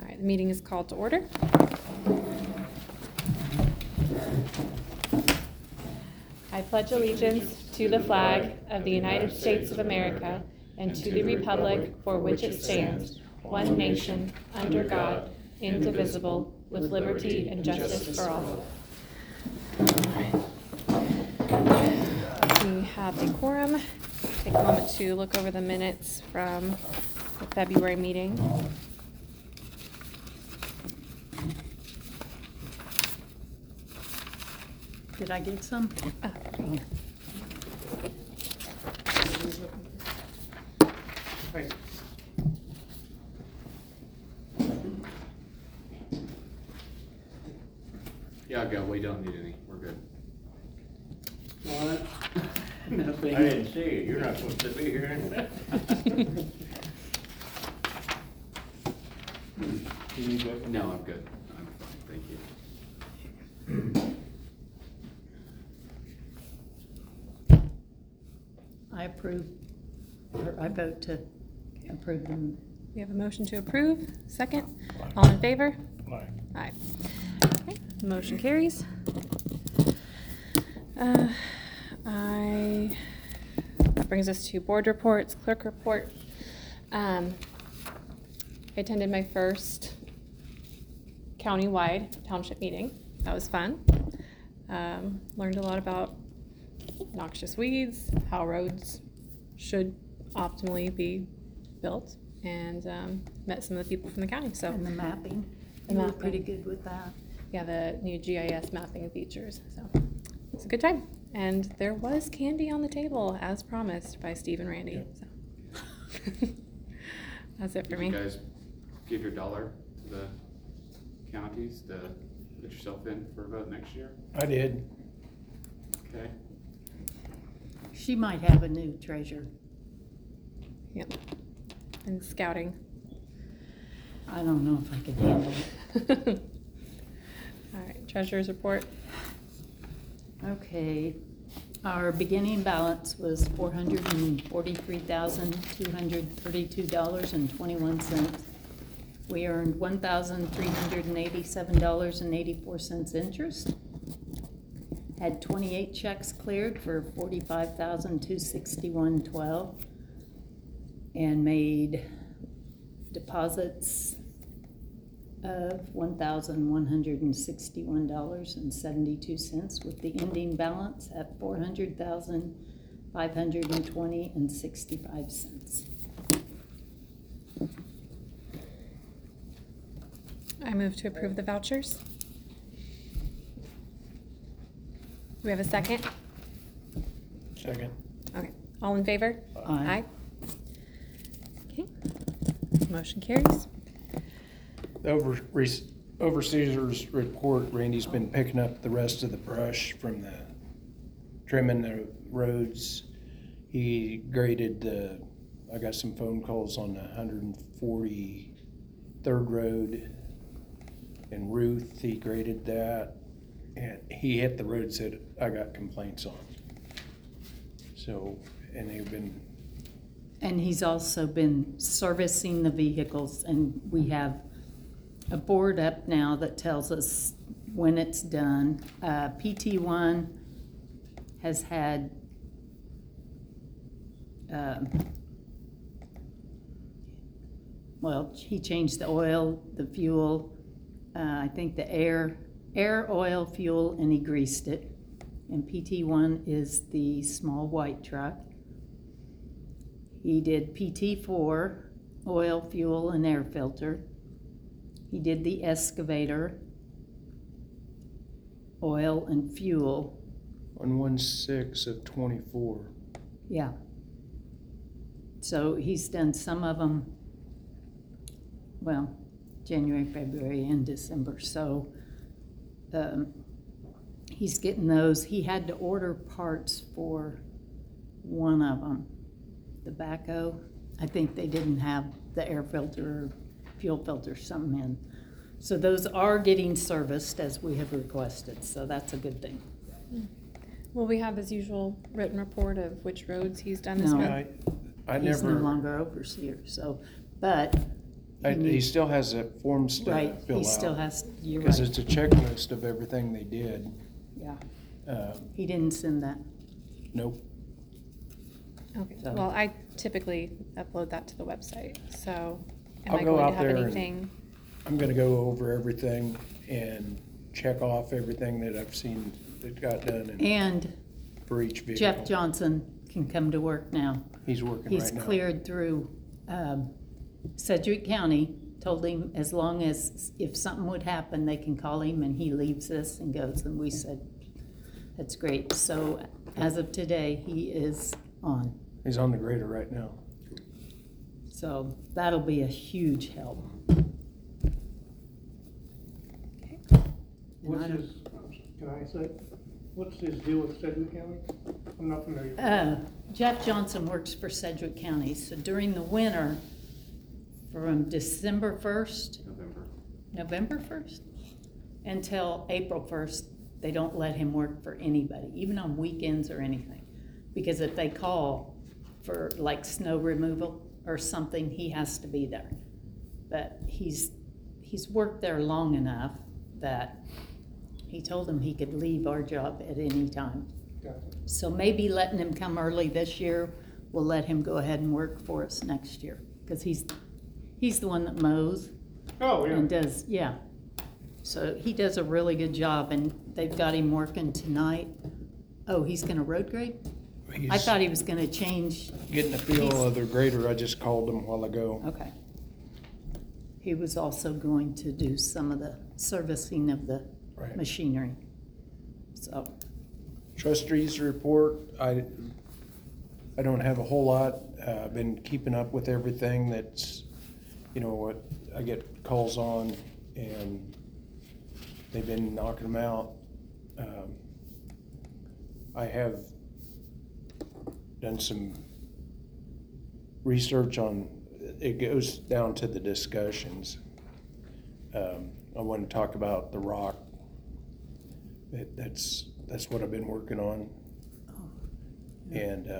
right, the meeting is called to order. I pledge allegiance to the flag of the United States of America and to the republic for which it stands, one nation, under God, indivisible, with liberty and justice for all. We have a quorum. Take a moment to look over the minutes from the February meeting. Did I get some? Right. Yeah, go. We don't need any. We're good. What? Nothing. I didn't see you. You're not supposed to be here. You need that? No, I'm good. I'm fine. Thank you. I approve, or I vote to approve them. We have a motion to approve. Second. All in favor? Aye. Aye. Okay, motion carries. That brings us to board reports, clerk report. I attended my first countywide township meeting. That was fun. Learned a lot about noxious weeds, how roads should optimally be built, and met some of the people from the county. So And the mapping. The You were mapping. pretty good with that. yeah, the new GIS mapping features. So it's a good time. And there was candy on the table as promised by Steve and Randy. Yep. So that's it for Did me. you guys give your dollar to the counties to put yourself in for a vote next year? I did. Okay. She might have a new treasure. Yep. And scouting. I don't know if I can handle it. All right, treasurer's report. Okay, our beginning balance was $443,232.21. We earned $1,387.84 interest. Had 28 checks cleared for $45,261.12, and made deposits of $1,161.72, with the ending balance at $400,520.65. I move to approve the vouchers. Do we have a second? Second. Okay, all in favor? Aye. Okay, motion carries. The overseer's report, Randy's been picking up the rest of the brush from the trimming the roads. He graded I got some phone calls on the 143rd Road in Ruth. He graded that. And he hit the roads that I got complaints on. So, and they've been, And he's also been servicing the vehicles, and we have a board up now that tells us when it's done. PT1 has had well, he changed the oil, the fuel, I think the air, oil, fuel, and he greased it. And PT1 is the small white truck. He did PT4, oil, fuel, and air filter. He did the excavator, oil and fuel. on 1/6 of 24. Yeah. So he's done some of them, well, January, February, and December. So he's getting those. He had to order parts for one of them, the backhoe. I think they didn't have the air filter or fuel filter, something in. So those are getting serviced as we have requested, so that's a good thing. Will we have his usual written report of which roads he's done this No. month? I He's no never, longer overseer, so, but he He needs, still has that forms to right, fill out. he still has, you're Because right, it's a checklist of everything they did. yeah. Uh, He didn't send that. Nope, Okay, So- well, I typically upload that to the website, so am I'll I go going out to have there and- anything? I'm gonna go over everything and check off everything that I've seen that got done and And for each vehicle. Jeff Johnson can come to work now. He's working He's right now. cleared through Sedgwick County, told him as long as, if something would happen, they can call him and he leaves us and goes. And we said, that's great. So as of today, he is on. He's on the grader right now. So that'll be a huge help. What's his, can I say, what's his deal with Sedgwick County? I'm not familiar. Jeff Johnson works for Sedgwick County. So during the winter, from December 1st, November 1st, until April 1st, they don't let him work for anybody, even on weekends or anything. Because if they call for like snow removal or something, he has to be there. But he's worked there long enough that he told him he could leave our job at any time. Gotcha. So maybe letting him come early this year will let him go ahead and work for us next year. Because he's the one that mows Oh, yeah. and does, yeah. So he does a really good job, and they've got him working tonight. Oh, he's gonna road grade? I He's thought he was gonna change, getting a feel he's- of the grader. I just called him a while ago. okay. He was also going to do some of the servicing of the Right. machinery. So, Trustees report, I don't have a whole lot. I've been keeping up with everything that's, what I get calls on, and they've been knocking them out. I have done some research on, it goes down to the discussions. I want to talk about the rock. That's what I've been working on. And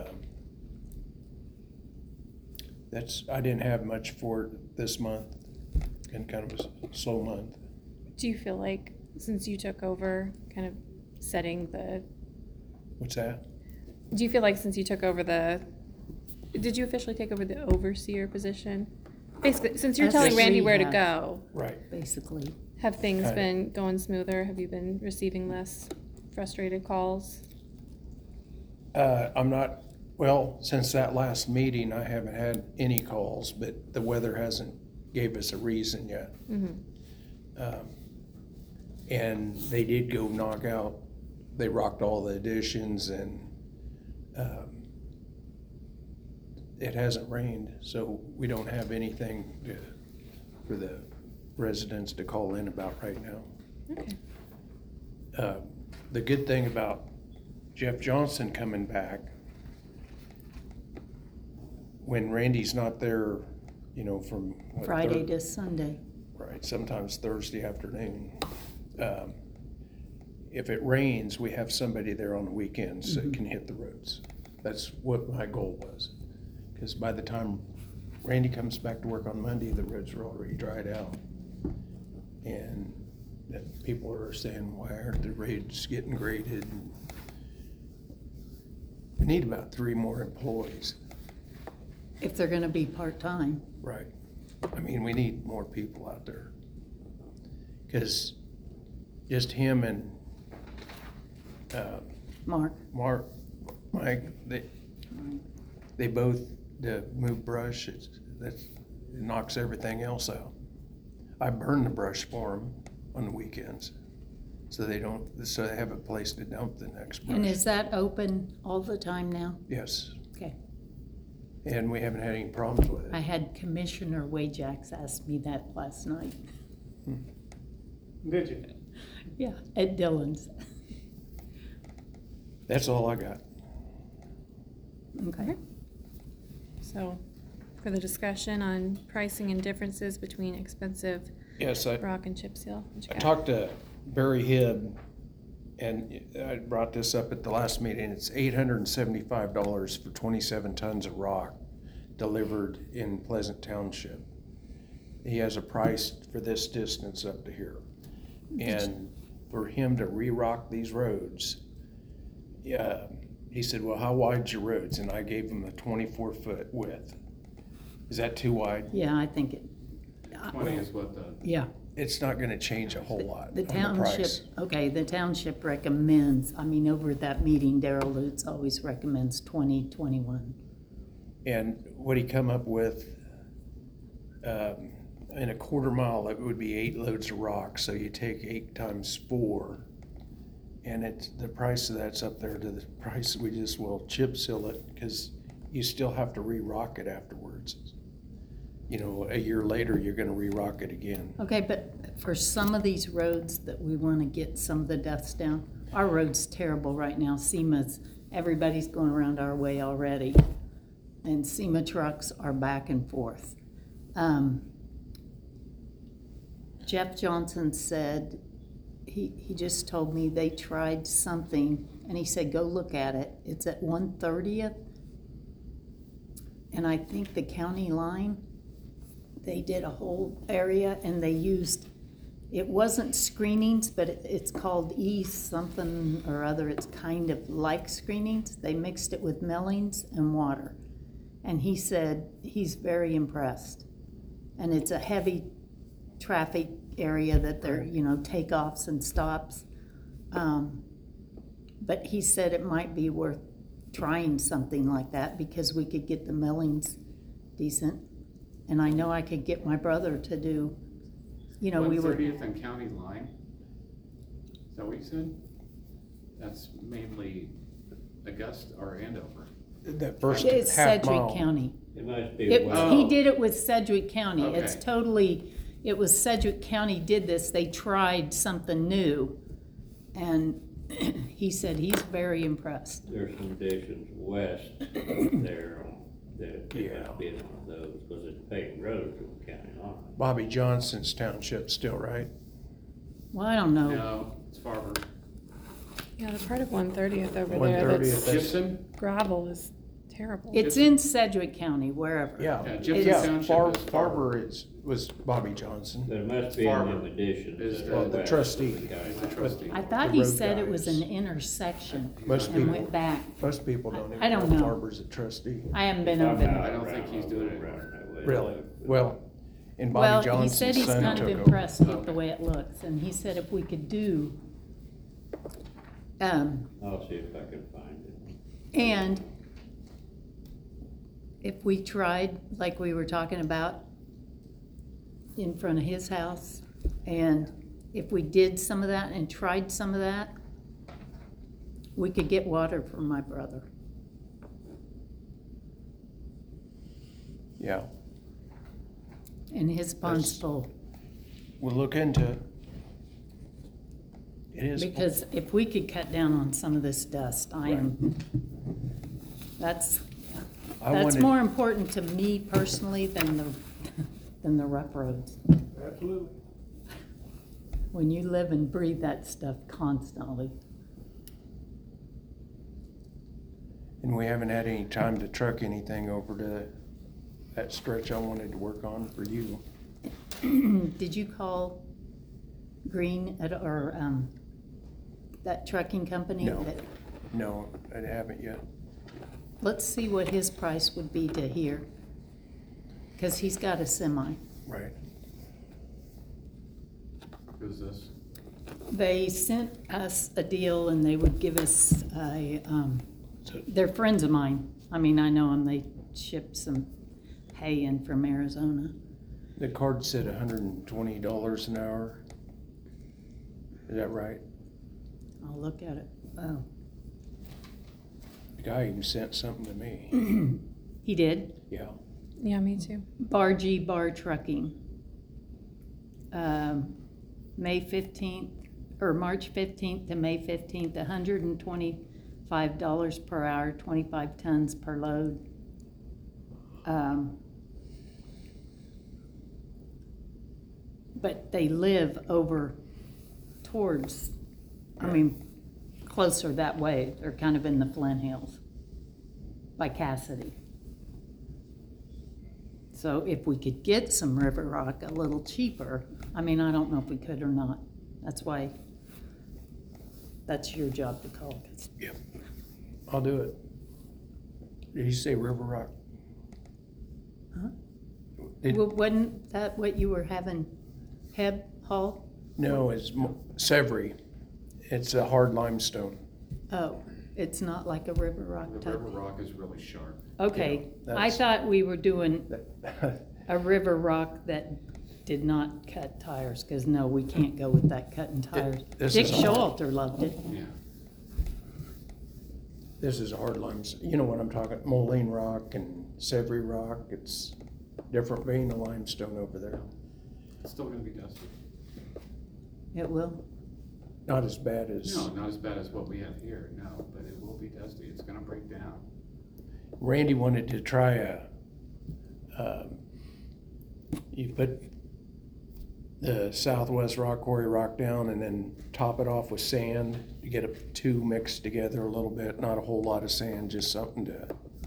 I didn't have much for it this month, and kind of a slow month. Do you feel like, since you took over, kind of setting the, What's that? do you feel like since you took over did you officially take over the overseer position? Basically, since you're That's telling what Randy we where to have. go, Right. basically, have things Kinda. been going smoother? Have you been receiving less frustrated calls? I'm not, well, since that last meeting, I haven't had any calls, but the weather hasn't gave us a reason yet. Mm-hmm. And they did go knock out, they rocked all the additions, and it hasn't rained, so we don't have anything for the residents to call in about right now. Okay. The good thing about Jeff Johnson coming back, when Randy's not there, from what, Friday to Sunday. Right, sometimes Thursday afternoon. If it rains, we have somebody there on the weekends that can hit the roads. That's what my goal was. Because by the time Randy comes back to work on Monday, the roads are already dried out. And that people are saying, why aren't the roads getting graded? We need about 3 more employees. If they're gonna be part-time. Right. I mean, we need more people out there. Because just him and Mark, Mike, they both move brush. It knocks everything else out. I burn the brush for them on the weekends, so they have a place to dump the next brush. and is that open all the time now? Yes, Okay. and we haven't had any problems with it. I had Commissioner Wajax ask me that last night. Did you? Yeah, at Dillon's. That's all I got. Okay. So, for the discussion on pricing and differences between expensive Yes, I rock and chip seal. what you got? talked to Barry Hibb, and I brought this up at the last meeting. It's $875 for 27 tons of rock delivered in Pleasant Township. He has a price for this distance up to here. And for him to re-rock these roads, yeah, he said, well, how wide's your roads? And I gave him a 24-foot width. Is that too wide? Yeah, I think it, 20 is what the, yeah. It's not gonna change a whole lot The on the township, price. okay, the township recommends, I mean, over at that meeting, Daryl Lutz always recommends 20, 21. And what he come up with, in a quarter mile, it would be 8 loads of rock, so you take 8 times 4. And it's, the price of that's up there to the price, we just will chip seal it, because you still have to re-rock it afterwards. You know, a year later, you're gonna re-rock it again. Okay, but for some of these roads that we wanna get some of the dust down, our road's terrible right now. SEMA's, everybody's going around our way already. And SEMA trucks are back and forth. Jeff Johnson said, he just told me they tried something, and he said, go look at it. It's at 130th. And I think the county line, they did a whole area and they used, it wasn't screenings, but it's called something or other. It's kind of like screenings. They mixed it with millings and water. And he said he's very impressed. And it's a heavy traffic area that they're, you know, takeoffs and stops. But he said it might be worth trying something like that because we could get the millings decent. And I know I could get my brother to do, you know, we were. 130th and County Line? Is that what you said? That's mainly Augusta or Andover. That first It's half Sedgwick mile. County. It must be He Oh. did it with Sedgwick County. It's Okay. totally, it was Sedgwick County did this. They tried something new. And he said he's very impressed. There's some additions west there that Yeah. must be one of those, because it's paved road to the county line. Bobby Johnson's township still, right? Well, I don't know. No, it's Farber. Yeah, the part of 130th over there 130th. that's Gibson? gravel is terrible. It's in Sedgwick County, wherever. Yeah, Yeah, yeah, Gibson Township is Farber was Bobby Johnson. There must be Farber an addition. is that the- west the of trustee. county Is the line. trustee. I thought The he road said it was guys. an intersection Most and people, went back. most people don't even I don't know know. Farber's a trustee. I haven't been over Somehow there. I don't think he's doing it around anymore. that way. Really? Well, and Well, Bobby he said Johnson's he's son kind took of over. impressed with the Okay. way it looks, and he said if we could do, I'll see if I can find it. and if we tried, like we were talking about, in front of his house, and if we did some of that and tried some of that, we could get water from my brother. Yeah, And his pond's That's- full. we'll look into it. It is. Because if we could cut down on some of this dust, that's I wanted- more important to me personally than the rough roads. Absolutely. When you live and breathe that stuff constantly. And we haven't had any time to truck anything over to that stretch I wanted to work on for you. Did you call Green or that trucking company? No. No, I haven't yet. Let's see what his price would be to here. Because he's got a semi. Right. Who's this? They sent us a deal and they would give us So- they're friends of mine. I mean, I know them. They ship some hay in from Arizona. The card said $120 an hour. Is that right? I'll look at it. Oh, The guy even sent something to me. he did. Yeah. Yeah, me too. Bar G Bar Trucking. May 15th, or March 15th to May 15th, $125 per hour, 25 tons per load. But they live over towards, I mean, closer that way. They're kind of in the Flint Hills by Cassidy. So if we could get some river rock a little cheaper, I mean, I don't know if we could or not. That's why, that's your job to call. Yep. I'll do it. Did you say River Rock? Huh? It- Well, wasn't that what you were having, Heb Hall? No, it's Severy. It's a hard limestone. Oh, it's not like a river rock The type? river rock is really sharp. Okay, Yeah, I that's- thought we were doing a river rock that did not cut tires, because no, we can't go with that cutting tires. this Dick is a- Showalter loved it. Yeah. This is a hard limestone. You know what I'm talking, Moline Rock and Severy Rock. It's different vein of limestone over there. It's still gonna be dusty. It will. Not as bad as, No, not as bad as what we have here, no, but it will be dusty. It's gonna break down. Randy wanted to try you put the Southwest Rock Quarry rock down and then top it off with sand to get it two mixed together a little bit, not a whole lot of sand, just something to,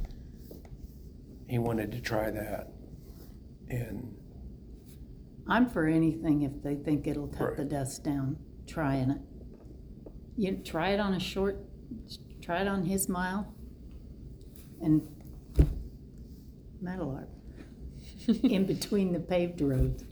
he wanted to try that. And I'm for anything if they think it'll cut the Right. dust down, trying it. You try it on a short, try it on his mile and Meadowlark in between the paved roads.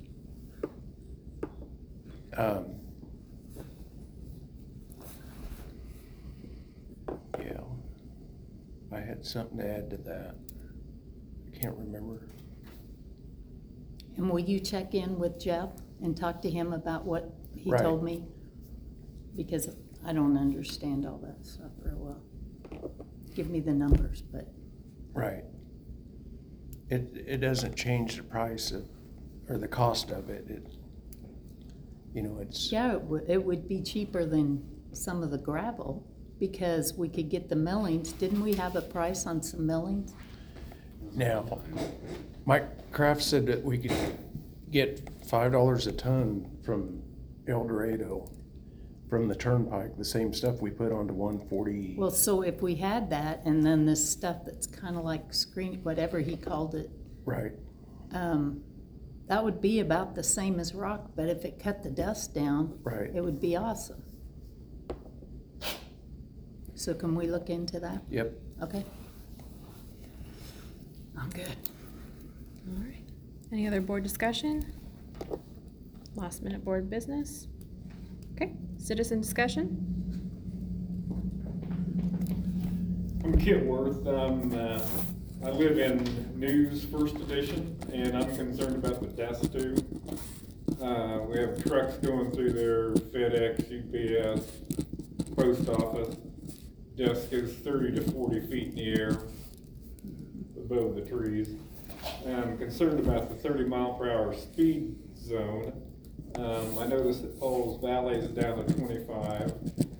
Yeah, I had something to add to that. I can't remember. And will you check in with Jeff and talk to him about what he Right. told me? Because I don't understand all that stuff real well. Give me the numbers, but Right. It doesn't change the price of, or the cost of it. It, you know, it's, yeah, it would be cheaper than some of the gravel because we could get the millings. Didn't we have a price on some millings? now, Mike Kraft said that we could get $5 a ton from El Dorado, from the turnpike, the same stuff we put onto 140. Well, so if we had that and then this stuff that's kind of like screen, whatever he called it, Right, that would be about the same as rock, but if it cut the dust down, right. it would be awesome. So can we look into that? Yep. Okay. I'm good. All right. Any other board discussion? Last minute board business? Okay, citizen discussion? I'm Kit Worth. I live in News First Edition, and I'm concerned about the dust too. We have trucks going through there, FedEx, UPS, post office. Dust goes 30 to 40 feet in the air above the trees. I'm concerned about the 30-mile-per-hour speed zone. I noticed that Paul's Valley is down to 25.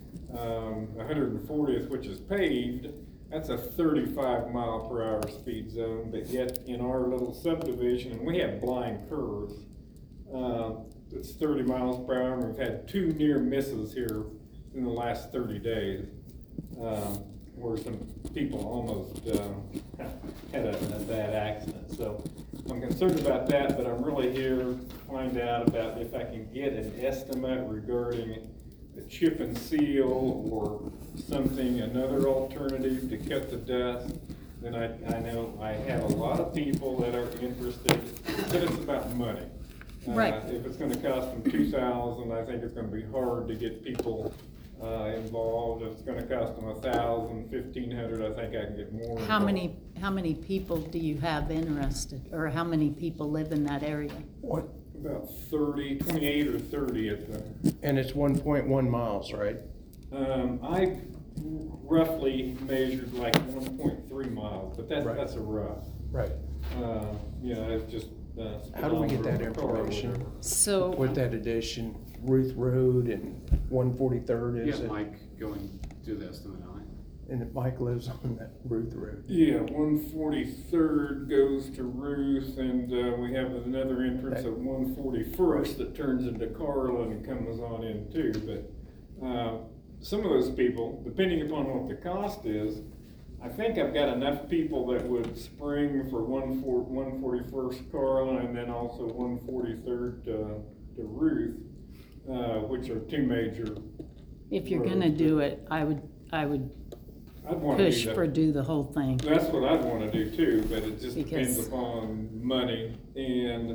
140th, which is paved, that's a 35-mile-per-hour speed zone, but yet in our little subdivision, and we have blind curves, it's 30 miles per hour, and we've had 2 near misses here in the last 30 days, where some people almost had a bad accident. So I'm concerned about that, but I'm really here to find out about if I can get an estimate regarding a chip and seal or something, another alternative to cut the dust. Then I know I have a lot of people that are interested, but it's about money. Right. If it's gonna cost them $2,000, I think it's gonna be hard to get people involved. If it's gonna cost them $1,000, $1,500, I think I can get more How involved. many people do you have interested, or how many people live in that area? What, About 30, 28 or 30 at the, and it's 1.1 miles, right? I roughly measured like 1.3 miles, but Right. that's a rough. Right. You know, it's just. How do we get that speedometer or information? whatever. So, With that addition, Ruth Road and 143rd, You is have it? Mike going do the estimate on it. And Mike lives on that Ruth Road. Yeah, 143rd goes to Ruth, and we have another entrance at 141st that turns into Carlin and comes on in too. But some of those people, depending upon what the cost is, I think I've got enough people that would spring for 141st Carl and then also 143rd to Ruth, which are two major. If you're gonna do it, I would I'd wanna push do for that. do the whole thing. That's what I'd wanna do too, but it just depends Because- upon money and,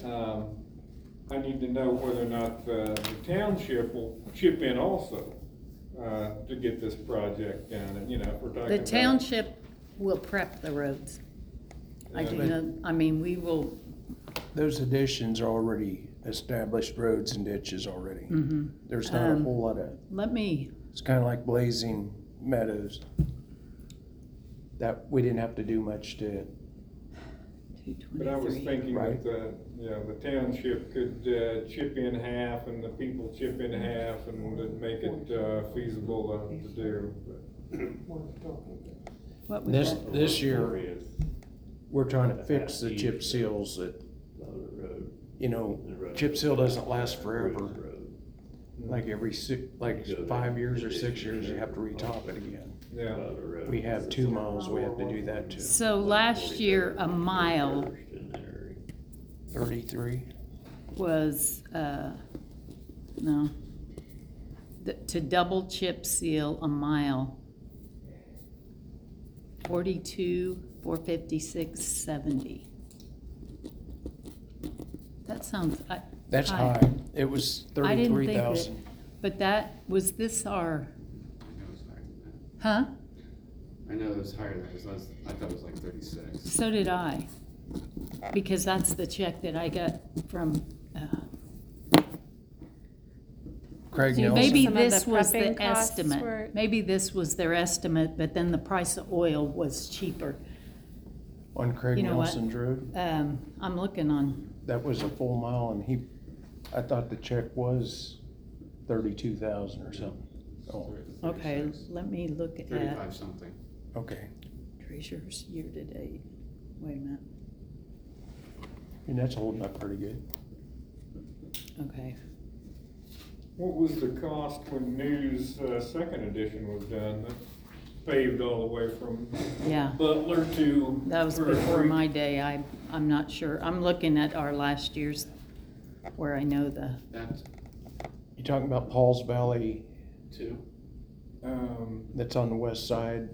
I need to know whether or not the township will chip in also, to get this project done, and, you know, if we're talking The about. township will prep the roads. I do Yeah. know, I mean, we will, Those additions are already established roads and ditches already. mhm. There's not a whole lot of, Let me, it's kinda like Blazing Meadows. That, we didn't have to do much to it. But I was 223. thinking Right. that, the township could, chip in half and the people chip in half and it'd make it, feasible to do. What was This, that? this year, 40th, we're trying to fix the chip seals that, Lower Road. you know, The road. chip seal doesn't last Ruth forever. Road. Like every 5 years or 6 years, you have to retop it again. Yeah, Lower Road. We have 2 miles, we have to do that too. So last year, a mile First in there. 33? was, no. To double chip seal a mile, 42, 456.70. That sounds, That's high. It was I didn't think 33,000. that, but that, was this our, I know it's higher than huh? that. I know it was higher than that, because I thought it was like 36. So did I. Because that's the check that I got from, Craig Do you Nelson. maybe Some of the this was the prepping costs estimate. were- Maybe this was their estimate, but then the price of oil was cheaper. On Craig You know what? Nelson's road. I'm looking on, That was a full mile and I thought the check was 32,000 or something. Oh, okay, 36. let me look at 35 something. okay. treasurer's year-to-date. Wait a minute, And that's holding up pretty good. okay. what was the cost when News, second edition was done? That paved all the way from Yeah, Butler to. that was Prairie before Creek. my day. I'm not sure. I'm looking at our last year's where I know the, That's You talking about Paul's Valley 2. that's on the west side?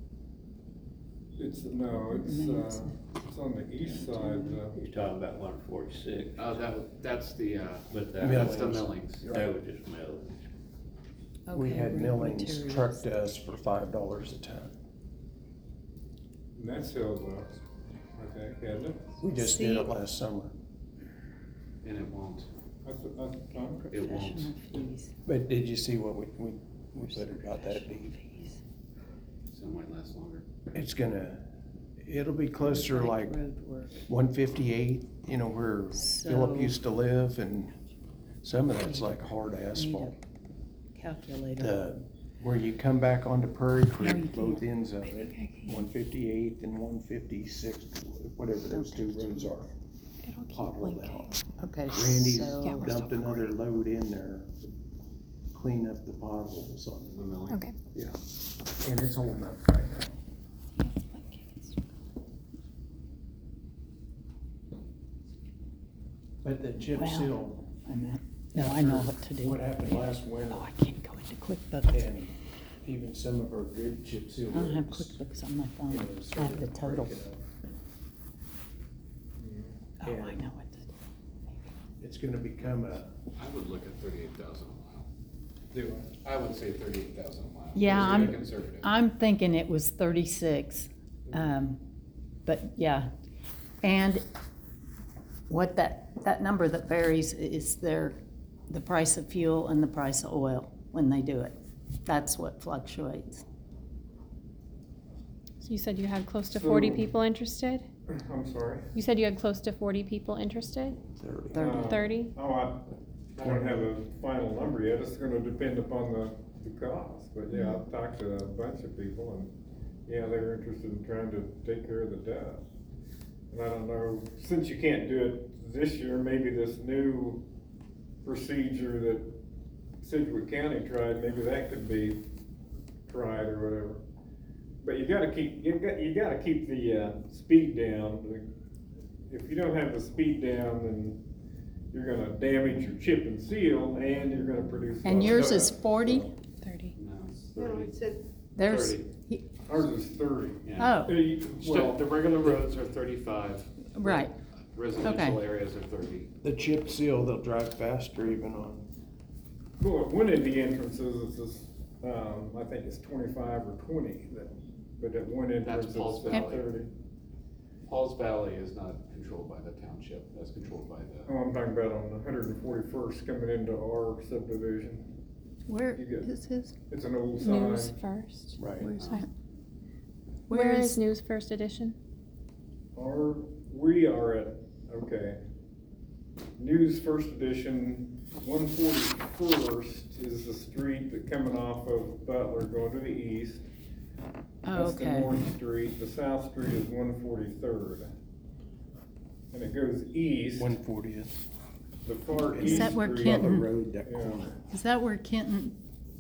It's on the east side, You're talking about 146, Oh, that's the, but that's the was- millings. That was just millings. We okay, had road millings materials. trucked to us for $5 a ton. and that's held up, I think, hasn't it? We just did See- it last summer. And it won't. That's, It won't. Professional fees. But did you see what we put about that deed? Fees. So it might last longer. It'll be closer like Road work. 158, you know, where Philip So- used to live, and some of that's like hard Need a asphalt. Calculator. Where you come back onto Prairie No, you Creek, both can't. ends of it, 158 and 156, whatever those two roads are, It'll keep potholed linking. out. Okay, Randy's so. Yeah, we're dumped another load in there, to clean up the potholes on The milling. Okay. Yeah, and it's holding up right now. But the chip Well, seal, No, I know what to do. what happened last winter, Oh, I can't go into QuickBooks. and even some of our good chip seal I don't have roads, QuickBooks on my you phone. know, I have started the to total. break it up. Oh, Yeah. I know what to do. It's gonna become a, I would look at 38,000 a mile. Do I? I would say 38,000 a mile. Yeah, Just to be I'm, conservative. I'm thinking it was 36. But yeah, and what that number that varies is the price of fuel and the price of oil when they do it. That's what fluctuates. So you said you had close to 40 So- people interested? I'm sorry. You said you had close to 40 people interested? 30. 30? Oh, I don't have a final number yet, it's gonna depend upon the cost, but yeah, I've talked to a bunch of people and, yeah, they're interested in trying to take care of the dust. And I don't know, since you can't do it this year, maybe this new procedure that Sedgwick County tried, maybe that could be tried or whatever. But you gotta keep the, speed down. If you don't have the speed down, then you're gonna damage your chip and seal, and you're gonna produce. a lot And of yours is dust. 40? 30. No, it's No, 30. it said, There's, 30. he- Ours is 30. Yeah. oh, Well, The regular roads are 35. right. Residential areas are 30. The chip seal, they'll drive faster even on. well, at one of the entrances, it's just, I think it's 25 or 20, but at one entrance it's Paul's 30. Valley. Paul's Valley is not controlled by the township, that's controlled by Oh, I'm talking about on the 141st coming into our subdivision. Where You get- is his? It's an old sign. News First. Right. Where's Oh. that? Where is News First Edition? We are at, okay. News First Edition, 141st is the street that coming off of Butler going to the east. Oh, That's the okay. north street. The south street is 143rd. And it goes east. 140th. The far Is east that where street- Kenton- On the road, that Yeah. corner. Is that where Kenton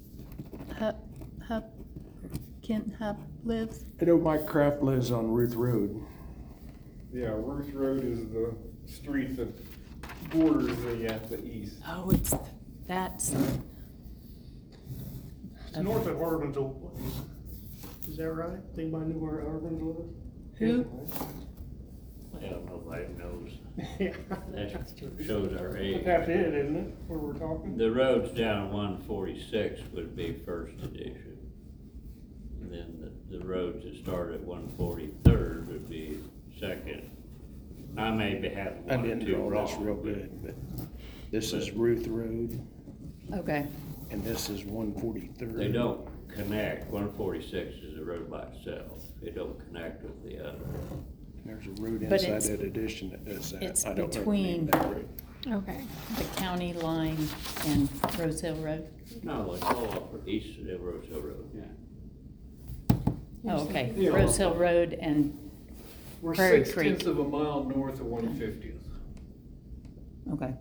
Kenton Hupp lives? I know Mike Kraft lives on Ruth Road. Yeah, Ruth Road is the street that borders the east. Oh, that's, It's north of Arvin's old place. Is that right? Anybody knew where Arvin's was? who? Yeah, nobody knows. Yeah. That shows our age. That's it, isn't it, where we're talking? The roads down 146 would be First Edition. And then the roads that start at 143rd would be Second. I may be having I one or didn't two draw wrong. this real good, but this is Ruth Road Okay, and this is 143rd. They don't connect. 146 is a road by itself. They don't connect with the other. There's a road But inside it's- that addition that does that. it's I don't know the name of that road. Okay. the county line and Rose Hill Road. No, it's all up east of Rose Hill Road. Yeah. Oh, okay, Yeah. Rose Hill Road and, We're Prairie 6/10 Creek. of a mile north of 150th. okay.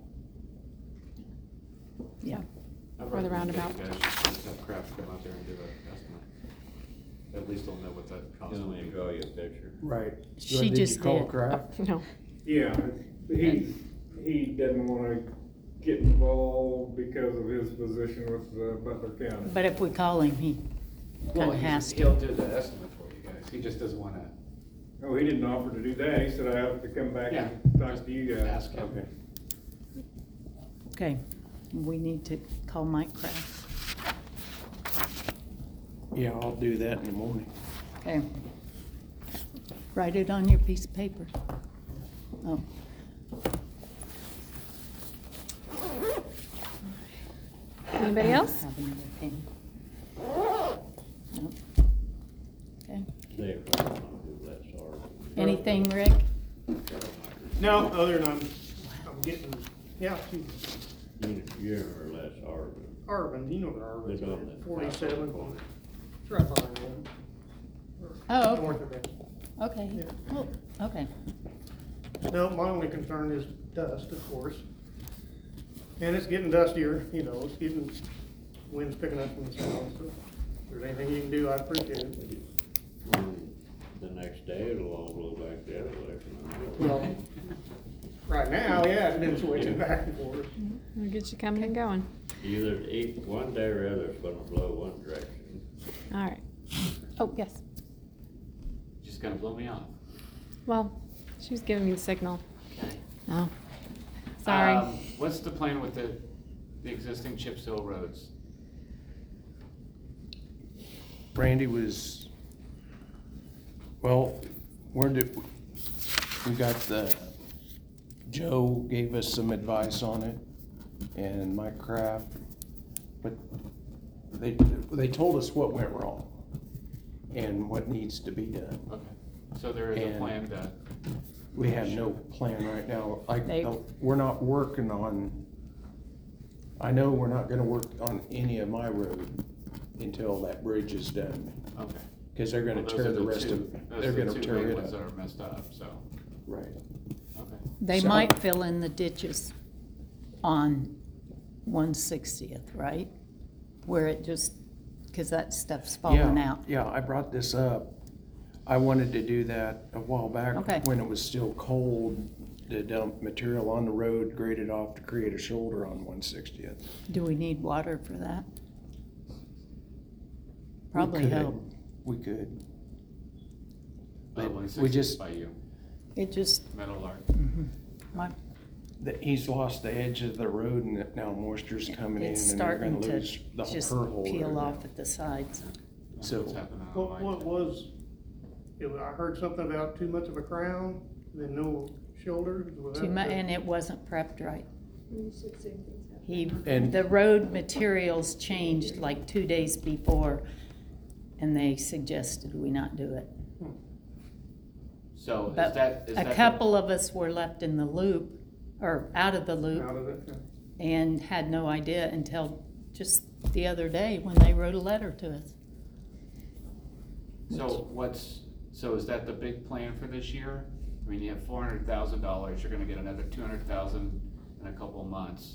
Yeah, I'd Or the recommend roundabout. you guys just have Kraft come out there and do an estimate. At least they'll know what that costs. You want me to draw you a picture? Right. She just Did you call did. Kraft? No. Yeah, he doesn't wanna get involved because of his position with Butler County. but if we call him, he Well, kinda has he'll to. do the estimate for you guys, he just doesn't wanna Oh, he didn't offer to do that, he said I have to come back Yeah. and talk to you guys. ask him. Okay. Okay, we need to call Mike Kraft. Yeah, I'll do that in the morning. Okay. Write it on your piece of paper. Oh. Anybody else? Have another pen. Nope. Okay. They probably want to do less hard. Anything, Rick? No, other than I'm getting, yeah, You're less hard. Arvin, you know where Arvin's They don't. is, 47, it's right behind them. Oh, okay. North of it. Okay, Yeah. well, okay. No, my only concern is dust, of course. And it's getting dustier, you know, it's getting, wind's picking up from the south, so if there's anything you can do, I'd appreciate it. The next day, it'll all blow back the other way. Well, right now, yeah, it's been switching back and forth. We'll get you coming and going. Either one day or other, it's gonna blow one direction. All right. Oh, yes. Just gonna blow me off. Well, she was giving me the signal. Okay. No. Sorry. What's the plan with the existing chip seal roads? Randy was, well, we got Joe gave us some advice on it and Mike Kraft, but they told us what went wrong and what needs to be done. Okay, so there is a And- plan to, We have no plan right now, They- we're not working on, I know we're not gonna work on any of my road until that bridge is done, okay. cause they're gonna Well, those tear are the rest two- of, those they're are the gonna two tear big it ones that up. are messed up, so, Right. okay. They So- might fill in the ditches on 160th, right? Where it just, because that stuff's falling Yeah, out. yeah, I brought this up I wanted to do that a while back. Okay. When it was still cold, to dump material on the road, grade it off to create a shoulder on 160th. Do we need water for that? Probably We could. help. We could. Oh, But 160 we just, by you, It just, Meadowlark. my, he's lost the edge of the road and now moisture's coming in it's and they're starting gonna to lose the just her hole. peel there off now. at the sides. That's So- what's happening on What mine. was, I heard something about too much of a crown, then no shoulder. Was Too that- much, and it wasn't prepped right. He, And- the road materials changed like 2 days before, and they suggested we not do it. So is But that, is a that? the- couple of us were left in the loop, or out of the loop, Out of it, yeah. and had no idea until just the other day when they wrote a letter to us. So is that the big plan for this year? I mean, you have $400,000, you're gonna get another 200,000 in a couple of months.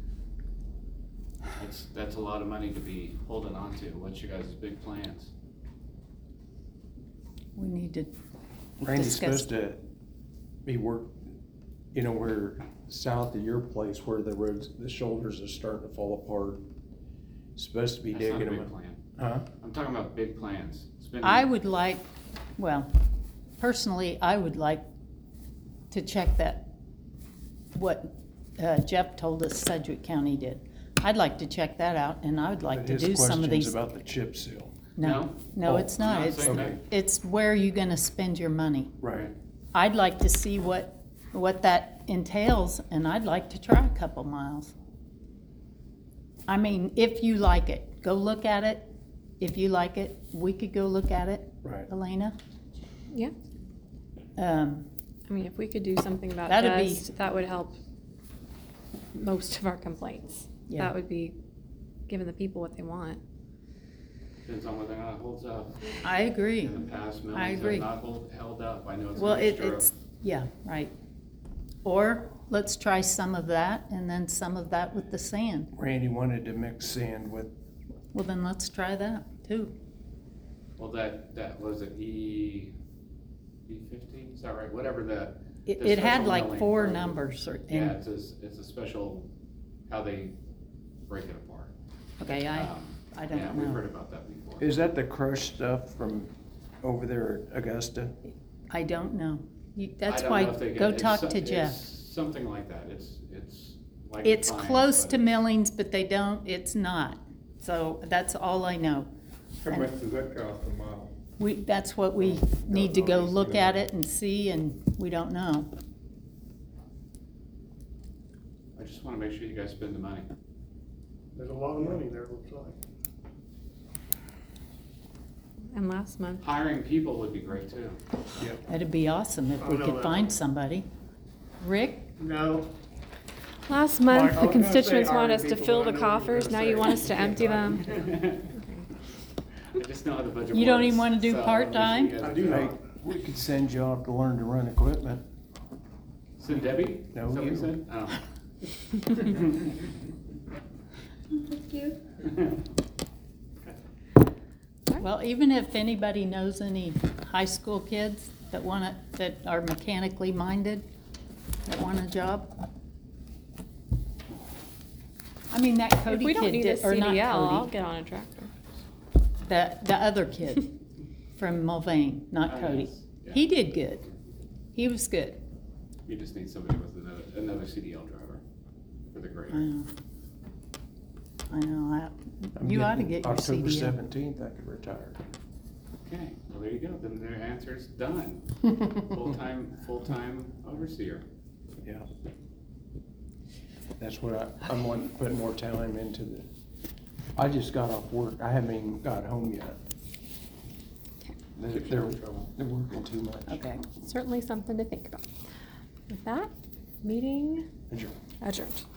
That's a lot of money to be holding on to. What's your guys' big plans? We need to Randy's discuss. supposed to be where south of your place where the roads, the shoulders are starting to fall apart. Supposed to be That's not a digging big them. plan. Huh? I'm talking about big plans. Spending- I would like, well, personally, I would like to check that, what Jeff told us Sedgwick County did. I'd like to check that out, and I would like But to his do some of question's these. about the chip seal. No, no, Oh, it's not. not It's, saying that. it's where you're gonna spend your money. Right. I'd like to see what that entails, and I'd like to try a couple miles. I mean, if you like it, go look at it. If you like it, we could go look at it, Right. Elena. Yeah, Um, I mean, if we could do something about That'd be- dust, that would help most of our complaints. Yeah. That would be giving the people what they want. Depends on whether or not it holds up. I agree. In the past, I millings agree. have not held up. I know it's a Well, mixture it's, of. yeah, right. Or let's try some of that and then some of that with the sand. Randy wanted to mix sand with, Well, then let's try that too. Well, that was it, E50, is that right? Whatever the It had special like milling 4 program. numbers or, Yeah, and, it's a special, how they break it apart. okay, I Yeah, don't we've know. heard about that before. is that the crushed stuff from over there at Augusta? I don't know. That's I don't why, know if they go get- talk it's to Jeff. Something like that, it's like. It's fines, close but to it's- millings, but they don't, it's not. So that's all I know. How much does that cost a mile? That's what we need to go look at it and see, and we don't know. I just wanna make sure you guys spend the money. There's a lot of money there, it looks like. And last month, Hiring people would be great too. Yep. That'd be awesome if Oh, we no, could that's- find somebody. Rick? No, last Mike, month, I the was gonna constituents say want hiring us to people, fill but I the know what you were coffers, gonna now you say. want us to empty them. I just know how the budget works. You don't even wanna do so part-time? make sure you guys I do know. not. We could send you off to learn to run equipment. Send Debbie? No, Is that what you. said? Oh. Thank you. Well, even if anybody knows any high school kids that that are mechanically minded, that want a job. I mean, that If Cody we don't kid need a did, or not CDL, I'll Cody, get on a tractor. the other kid from Mulvane, not Oh, Cody. yes, yeah. He did good. He was good. You just need somebody with another CDL driver for the I grader. know. I know, I'm you ought to getting get your October CDL. 17th, I could retire. Okay, well, there you go, then their answer's done. Full-time overseer. Yeah. That's what I'm wanting to put more time into I just got off work. I haven't even got home yet. They're working too much. Okay. Certainly something to think about. With that, meeting Adjourn. adjourned.